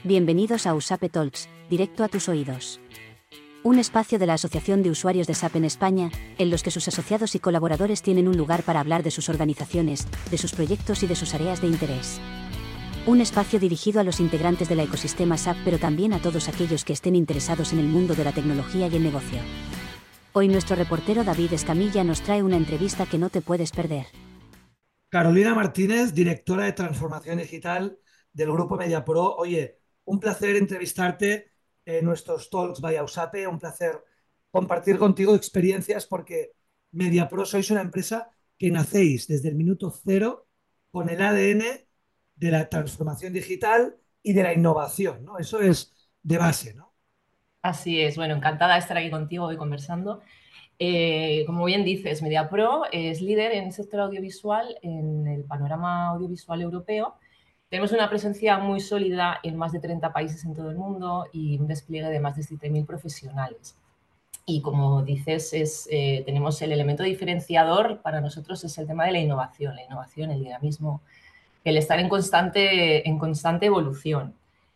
Bienvenidos a USAPE Talks, directo a tus oídos. Un espacio de la Asociación de Usuarios de SAP en España, en los que sus asociados y colaboradores tienen un lugar para hablar de sus organizaciones, de sus proyectos y de sus áreas de interés. Un espacio dirigido a los integrantes del ecosistema SAP, pero también a todos aquellos que estén interesados en el mundo de la tecnología y el negocio. Hoy nuestro reportero David Escamilla nos trae una entrevista que no te puedes perder. Carolina Martínez, directora de Transformación Digital del Grupo MediaPro. Oye, un placer entrevistarte en nuestros Talks by USAPE, un placer compartir contigo experiencias porque MediaPro sois una empresa que nacéis desde el minuto cero con el ADN de la transformación digital y de la innovación, ¿no? Eso es de base, ¿no? Así es, bueno, encantada de estar aquí contigo hoy conversando. Como bien dices, MediaPro es líder en el sector audiovisual en el panorama audiovisual europeo. Tenemos una presencia muy sólida en más de 30 países en todo el mundo y un despliegue de más de 7.000 profesionales. Y como dices, tenemos el elemento diferenciador para nosotros es el tema de la innovación, el dinamismo, el estar en constante evolución.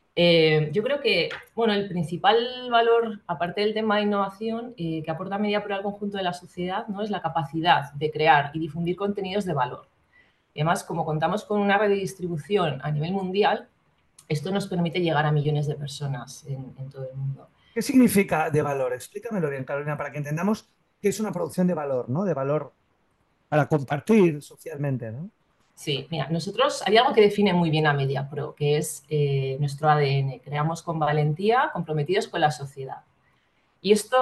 Yo creo que, bueno, el principal valor, aparte del tema de innovación, que aporta MediaPro al conjunto de la sociedad, ¿no?, es la capacidad de crear y difundir contenidos de valor. Y además, como contamos con una red de distribución a nivel mundial, esto nos permite llegar a millones de personas en todo el mundo. ¿Qué significa de valor? Explícamelo bien, Carolina, para que entendamos qué es una producción de valor, ¿no? De valor para compartir socialmente, ¿no? Sí, mira, nosotros hay algo que define muy bien a MediaPro, que es nuestro ADN. Creamos con valentía, comprometidos con la sociedad. Y esto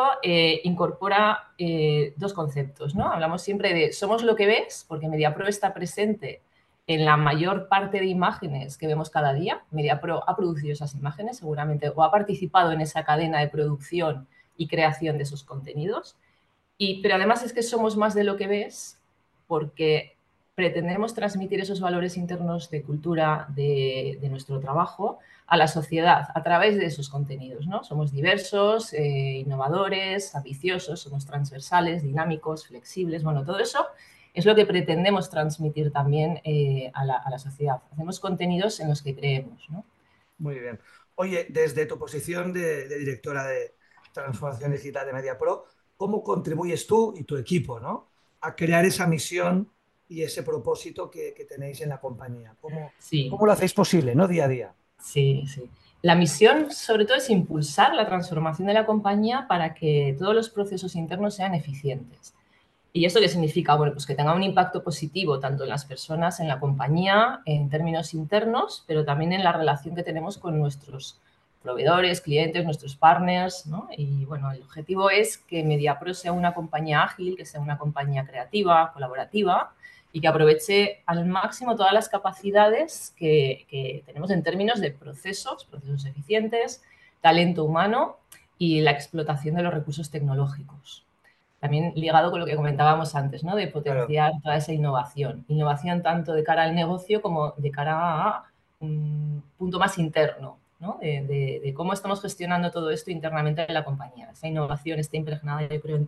incorpora dos conceptos, ¿no? Hablamos siempre de somos lo que ves, porque MediaPro está presente en la mayor parte de imágenes que vemos cada día. MediaPro ha producido esas imágenes seguramente o ha participado en esa cadena de producción y creación de esos contenidos. Pero además es que somos más de lo que ves porque pretendemos transmitir esos valores internos de cultura de nuestro trabajo a la sociedad a través de esos contenidos, ¿no? Somos diversos, innovadores, ambiciosos, somos transversales, dinámicos, flexibles. Bueno, todo eso es lo que pretendemos transmitir también a la sociedad. Hacemos contenidos en los que creemos, ¿no? Muy bien. Oye, desde tu posición de directora de Transformación Digital de MediaPro, ¿cómo contribuyes tú y tu equipo, ¿no?, a crear esa misión y ese propósito que tenéis en la compañía? Sí. ¿Cómo lo hacéis posible, ¿no?, día a día? Sí, sí. La misión, sobre todo, es impulsar la transformación de la compañía para que todos los procesos internos sean eficientes. ¿Y esto qué significa? Bueno, pues que tenga un impacto positivo tanto en las personas, en la compañía, en términos internos, pero también en la relación que tenemos con nuestros proveedores, clientes, nuestros partners, ¿no? Y bueno, el objetivo es que MediaPro sea una compañía ágil, que sea una compañía creativa, colaborativa y que aproveche al máximo todas las capacidades que tenemos en términos de procesos eficientes, talento humano y la explotación de los recursos tecnológicos. También ligado con lo que comentábamos antes, ¿no?, de potenciar toda esa innovación. Innovación tanto de cara al negocio como de cara a un punto más interno, ¿no?, de cómo estamos gestionando todo esto internamente en la compañía. Esa innovación está impregnada, yo creo,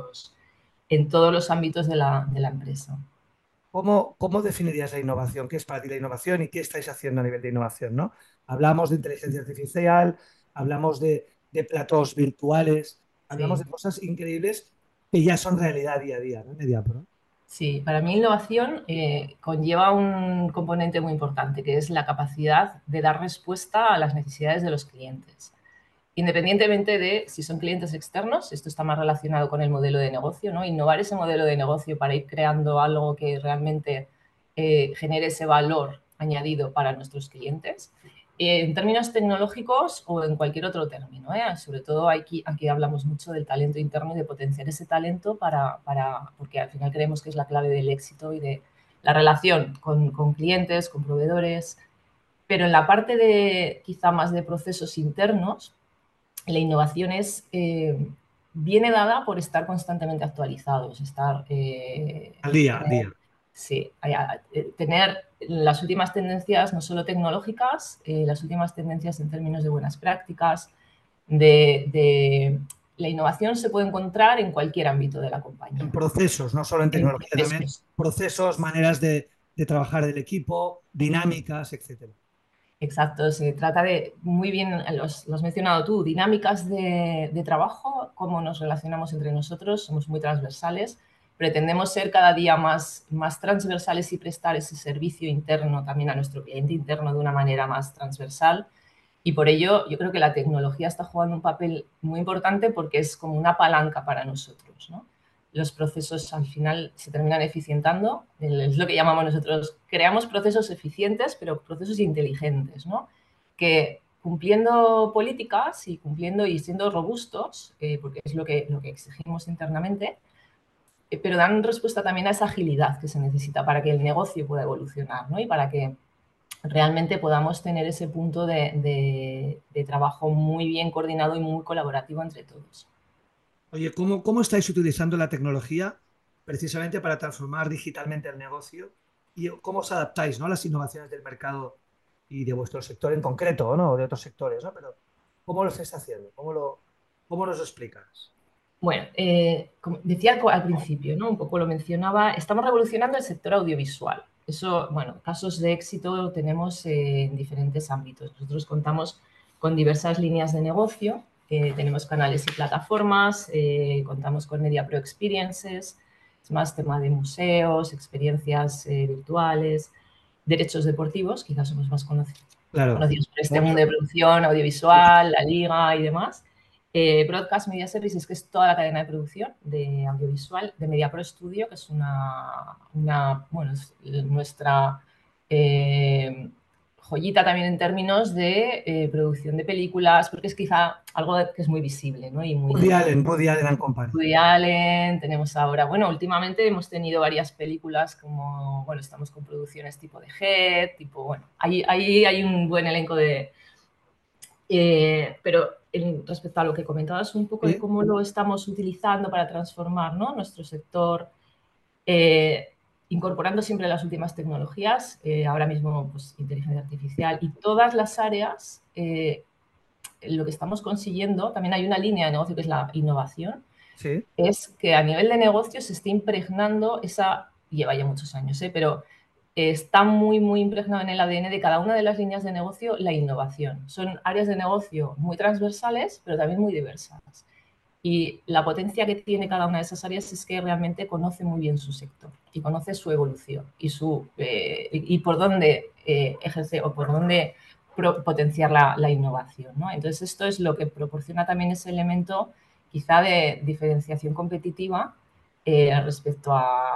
en todos los ámbitos de la empresa. ¿Cómo definirías la innovación? ¿Qué es para ti la innovación y qué estáis haciendo a nivel de innovación, ¿no? Hablamos de inteligencia artificial, hablamos de platós virtuales, hablamos Sí. de cosas increíbles que ya son realidad día a día, ¿no?, en MediaPro. Sí, para mí innovación conlleva un componente muy importante, que es la capacidad de dar respuesta a las necesidades de los clientes. Independientemente de si son clientes externos, esto está más relacionado con el modelo de negocio, ¿no? Innovar ese modelo de negocio para ir creando algo que realmente genere ese valor añadido para nuestros clientes. En términos tecnológicos o en cualquier otro término, ¿eh? Sobre todo aquí hablamos mucho del talento interno y de potenciar ese talento porque al final creemos que es la clave del éxito y de la relación con clientes, con proveedores. Pero en la parte de quizá más de procesos internos, la innovación viene dada por estar constantemente actualizados, Al día, al día. sí, tener las últimas tendencias no solo tecnológicas, las últimas tendencias en términos de buenas prácticas, la innovación se puede encontrar en cualquier ámbito de la En compañía. procesos, no solo en En tecnología, también procesos. procesos, maneras de trabajar del equipo, dinámicas, etcétera. Exacto, se trata de, muy bien, lo has mencionado tú, dinámicas de trabajo, cómo nos relacionamos entre nosotros, somos muy transversales, pretendemos ser cada día más transversales y prestar ese servicio interno también a nuestro cliente interno de una manera más transversal. Y por ello yo creo que la tecnología está jugando un papel muy importante porque es como una palanca para nosotros, ¿no? Los procesos al final se terminan eficientando, es lo que llamamos nosotros, creamos procesos eficientes, pero procesos inteligentes, ¿no? Que cumpliendo políticas y cumpliendo y siendo robustos, porque es lo que exigimos internamente, pero dan respuesta también a esa agilidad que se necesita para que el negocio pueda evolucionar, ¿no? Y para que realmente podamos tener ese punto de trabajo muy bien coordinado y muy colaborativo entre todos. Oye, ¿cómo estáis utilizando la tecnología precisamente para transformar digitalmente el negocio? ¿Y cómo os adaptáis, ¿no?, a las innovaciones del mercado y de vuestro sector en concreto, ¿no?, o de otros sectores, ¿no? Pero ¿cómo lo estáis haciendo? ¿Cómo nos lo explicas? Bueno, como decía al principio, ¿no? Un poco lo mencionaba, estamos revolucionando el sector audiovisual. Eso, bueno, casos de éxito tenemos en diferentes ámbitos. Nosotros contamos con diversas líneas de negocio, tenemos canales y plataformas, contamos con Media Pro Experiences, es más tema de museos, experiencias virtuales, derechos deportivos, quizás somos más Claro. conocidos por este mundo de producción audiovisual, la liga y demás. Broadcast Media Services, que es toda la cadena de producción de audiovisual de Media Pro Studio, que es bueno, es nuestra joyita también en términos de producción de películas, porque es quizá algo que es muy visible, ¿no? Y muy Woody Allen and Company. Woody Allen, tenemos ahora, bueno, últimamente hemos tenido varias películas como, bueno, estamos con producciones tipo de Head, tipo, bueno, ahí hay un buen elenco de... pero respecto a lo que comentabas un poco de cómo lo estamos utilizando para transformar, ¿no?, nuestro sector, incorporando siempre las últimas tecnologías, ahora mismo pues, inteligencia artificial y todas las áreas, lo que estamos consiguiendo, también hay una línea de negocio que es la innovación, Sí. es que a nivel de negocio se esté impregnando lleva ya muchos años, pero está muy, muy impregnado en el ADN de cada una de las líneas de negocio la innovación. Son áreas de negocio muy transversales, pero también muy diversas. Y la potencia que tiene cada una de esas áreas es que realmente conoce muy bien su sector y conoce su evolución y por dónde ejerce o por dónde potenciar la innovación, ¿no? Entonces, esto es lo que proporciona también ese elemento quizá de diferenciación competitiva respecto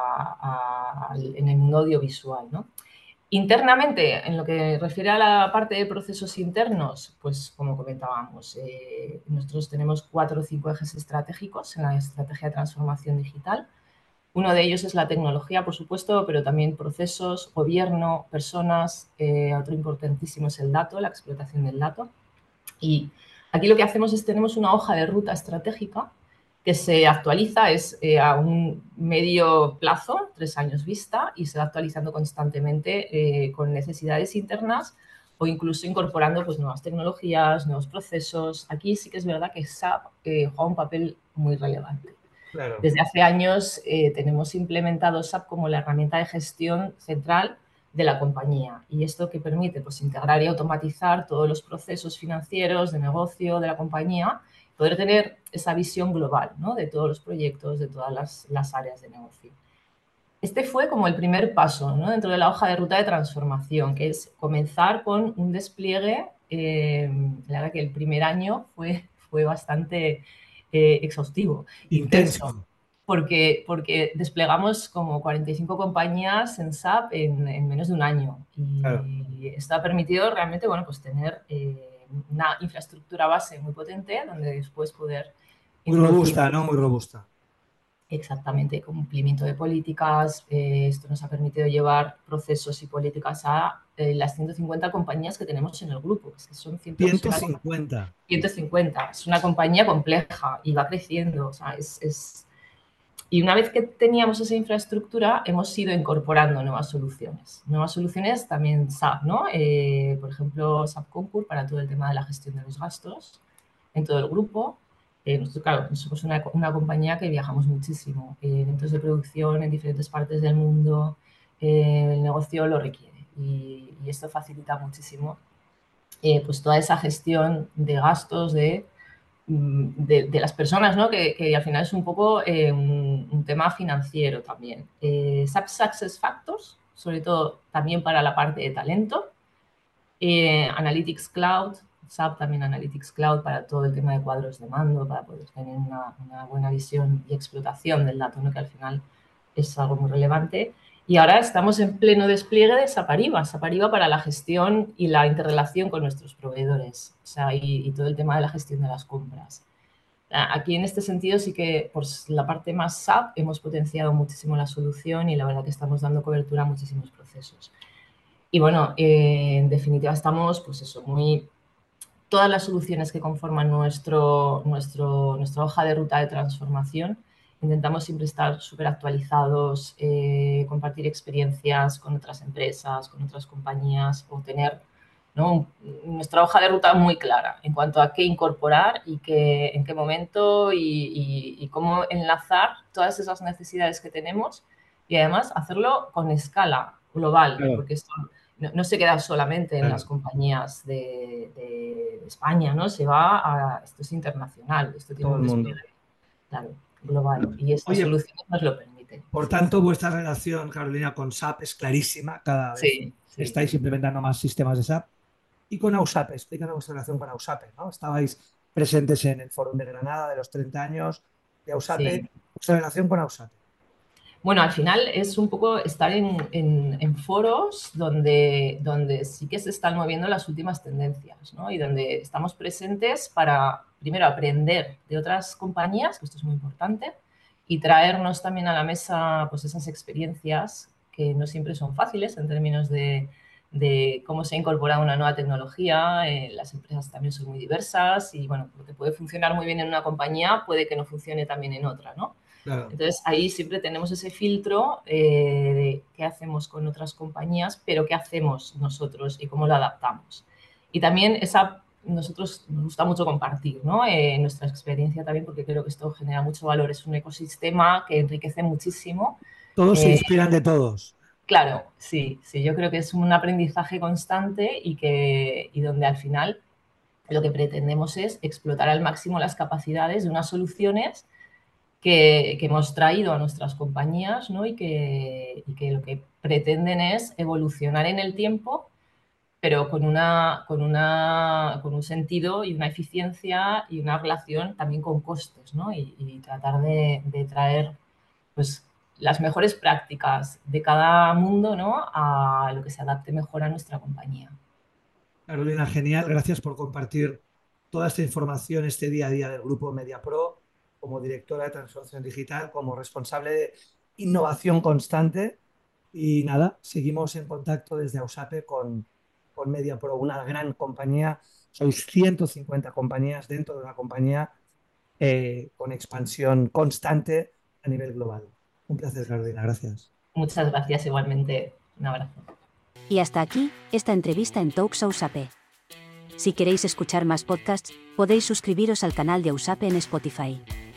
en el mundo audiovisual, ¿no? Internamente, en lo que refiere a la parte de procesos internos, pues como comentábamos, nosotros tenemos 4 o 5 ejes estratégicos en la estrategia de transformación digital. Uno de ellos es la tecnología, por supuesto, pero también procesos, gobierno, personas. Otro importantísimo es el dato, la explotación del dato. Y aquí lo que hacemos es tenemos una hoja de ruta estratégica que se actualiza a un medio plazo, 3 años vista, y se va actualizando constantemente con necesidades internas o incluso incorporando pues, nuevas tecnologías, nuevos procesos. Aquí sí que es verdad que SAP juega un papel muy relevante. Claro. Desde hace años tenemos implementado SAP como la herramienta de gestión central de la compañía. ¿Y esto que permite? Pues integrar y automatizar todos los procesos financieros de negocio de la compañía, poder tener esa visión global, ¿no?, de todos los proyectos, de todas las áreas de negocio. Este fue como el primer paso, ¿no?, dentro de la hoja de ruta de transformación, que es comenzar con un despliegue. La verdad que el primer año fue bastante exhaustivo, intenso. Porque desplegamos como 45 compañías en SAP en menos de un año. Y Claro. esto ha permitido realmente, bueno, pues tener una infraestructura base muy potente donde después poder Muy introducir. robusta, ¿no? Muy robusta. Exactamente, cumplimiento de políticas. Esto nos ha permitido llevar procesos y políticas a las 150 compañías que tenemos en el grupo. Es que son 150. 150. Es una compañía compleja y va creciendo. O sea, Y una vez que teníamos esa infraestructura, hemos ido incorporando nuevas soluciones. Nuevas soluciones también SAP, ¿no? Por ejemplo, SAP Concur para todo el tema de la gestión de los gastos en todo el grupo. Nosotros, claro, somos una compañía que viajamos muchísimo. Eventos de producción en diferentes partes del mundo. El negocio lo requiere y esto facilita muchísimo pues toda esa gestión de gastos de las personas, ¿no? Que al final es un poco un tema financiero también. SAP Success Factors, sobre todo también para la parte de talento. Analytics Cloud, SAP también Analytics Cloud para todo el tema de cuadros de mando, para poder tener una buena visión y explotación del dato, ¿no? Que al final es algo muy relevante. Y ahora estamos en pleno despliegue de SAP Ariba para la gestión y la interrelación con nuestros proveedores, o sea, y todo el tema de la gestión de las compras. Aquí en este sentido sí que por la parte más SAP hemos potenciado muchísimo la solución y la verdad que estamos dando cobertura a muchísimos procesos. Y bueno, en definitiva estamos, pues eso, todas las soluciones que conforman nuestra hoja de ruta de transformación, intentamos siempre estar súper actualizados, compartir experiencias con otras empresas, con otras compañías, o tener, ¿no?, nuestra hoja de ruta muy clara en cuanto a qué incorporar y en qué momento y cómo enlazar todas esas necesidades que tenemos y además hacerlo con escala global, Claro. porque esto no se queda solamente en las compañías de España, ¿no? Esto es internacional, esto tiene un despliegue, claro, global, y estas soluciones nos lo permiten. Por tanto, vuestra relación, Carolina, con SAP es clarísima, cada vez estáis implementando más sistemas de SAP. Y con AUSAPE, explícanos vuestra relación con AUSAPE, ¿no? Estabais presentes en el Fórum de Granada de los 30 años de AUSAPE, vuestra relación con AUSAPE. Bueno, al final es un poco estar en foros donde sí que se están moviendo las últimas tendencias, ¿no? Y donde estamos presentes para, primero, aprender de otras compañías, que esto es muy importante, y traernos también a la mesa pues esas experiencias que no siempre son fáciles en términos de cómo se ha incorporado una nueva tecnología. Las empresas también son muy diversas y, bueno, lo que puede funcionar muy bien en una compañía puede que no funcione también en otra, ¿no? Claro. Entonces, ahí siempre tenemos ese filtro de qué hacemos con otras compañías, pero qué hacemos nosotros y cómo lo adaptamos. Y también nosotros nos gusta mucho compartir, ¿no? Nuestra experiencia también, porque creo que esto genera mucho valor. Es un ecosistema que enriquece muchísimo. Todos se inspiran de todos. Claro, sí. Yo creo que es un aprendizaje constante y donde al final lo que pretendemos es explotar al máximo las capacidades de unas soluciones que hemos traído a nuestras compañías, ¿no? y que lo que pretenden es evolucionar en el tiempo, pero con un sentido y una eficiencia y una relación también con costes, ¿no? y tratar de traer pues, las mejores prácticas de cada mundo, ¿no?, a lo que se adapte mejor a nuestra compañía. Carolina, genial. Gracias por compartir toda esta información este día a día del Grupo MediaPro, como directora de transformación digital, como responsable de innovación constante. Y nada, seguimos en contacto desde AUSAPE con MediaPro, una gran compañía. Sois 150 compañías dentro de una compañía con expansión constante a nivel global. Un placer, Carolina. Gracias. Muchas gracias igualmente. Un abrazo. Y hasta aquí, esta entrevista en Talks AUSAPE. Si queréis escuchar más podcasts, podéis suscribiros al canal de AUSAPE en Spotify.